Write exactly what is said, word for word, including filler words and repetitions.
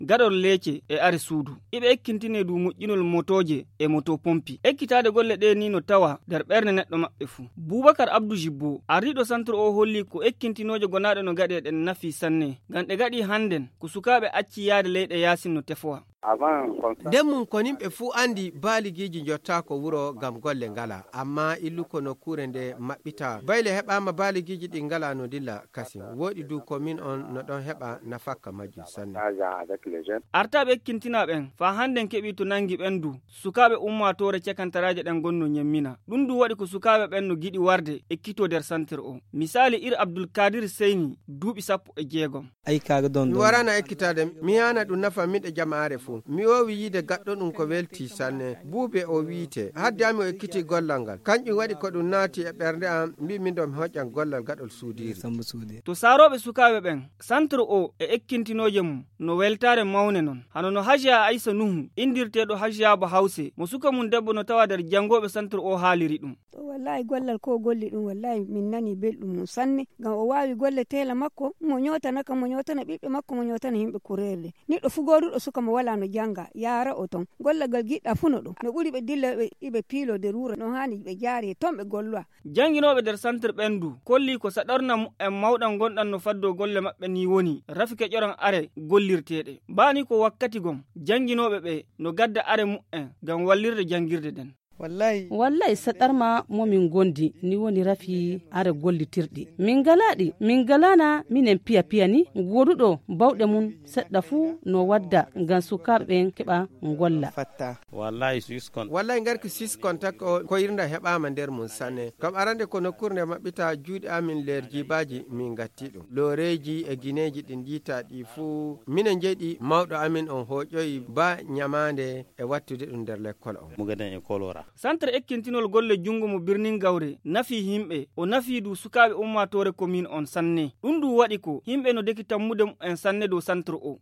gaɗol leece e are suudu iɓe ekkintine du moƴƴinol motoje e moto pompi ekkitade golle ɗe ni no tawa nder ɓernde neɗɗo maɓɓe fuu. Boubacar Abdou Jibbo ardiɗo centre o holli ko ekkintinoje gonaɗe no gaɗe ɗen nafi sanne ngam ɗe gaɗi hannden ko sukaɓe acci yaade leyɗe yasin no tefowa. nden mum ko nimɓe fuu andi baaligiji jotta ko wuro gam golle ngala amma illu ko nokkure nde maɓɓita bayle heɓama baaligiji ɗi ngala no dilla kasi woɗi du commune on no ɗon heɓa nafakka majjum sanne. artaɓe ekkintinaɓen fa hannden keɓi to nangi ɓendu sukaɓe ummatore cekantaraje ɗen gonno nyemmina ɗum du waɗi ko sukaɓe ɓen no giɗi warde ekkito nder centre o. misali ir Abdoulkadir Seyni duuɓi sappo e jeegom. mi warana ekkitade mi yana ɗum nafa miɗe jama'are fuu mi wowi yide gaɗɗo ɗum ko welti sanne buube o wiite hadde ami o ekkiti gollal ngal kanƴum waɗi ko ɗum naati e ɓernde am mbimi ɗo mi hoƴƴan gollal gaɗol suudiri. to saroɓe sukaɓe ɓen centre o e ekkintinoje mum no weltare mawne non hano no Hajiya Aissa Nuhu indirteɗo Hajiya Ba Hawse mo suka mum debbo no tawa nder jangoɓe centre o haaliri ɗum. wallahi gollal ko golli ɗum wallahi min nani belɗum mum sanne ngam o wawi golle tela makko mo nyotana kam mo nyotana ɓiɓɓe makko mo nyotana himɓe kurelle neɗɗo fu goduɗo suka mo wala no janga yara o ton gollagal giɗɗa fu no ɗum no ɓuri ɓe dilla ɓe piilo nder wuro no hani ɓe jaari ton ɓe golloa. janginoɓe nder centre ɓendu kolli ko saɗorna en mawɗan gonɗan no faddo golle maɓɓe ni woni rafike ƴoran are gollirteɗe bani ko wakkati gom janginoɓe ɓe no gadda are mu'en ngam wallirde jangirde den. wallahi wallahi saɗarma momin gondi ni woni rafi are gollitirɗi min galaɗi min galana minen piya piya ni goduɗo bawɗe mum seɗɗa fuu no wadda ngam sukaɓe keɓa golla fatta wallahi siskon wallahi ngarki siskon tako ko irnda heɓama nder mum sanne kam arande ko nokkurde maɓɓita juuɗe amin ler jibaji min gatti ɗum loreji e guineji ɗin jiita ɗi fuu minen jeeɗi mawɗo amin on hoƴoyi ba ñamande e wattude ɗum nder l'école on mugaden e kolora. centre ekkintinol golle jungo mo birnin gawre nafi himɓe o nafi du sukaɓe ummatore commune on sanne ɗum du waɗi ko himɓe no deki tammude en sanne dow centre o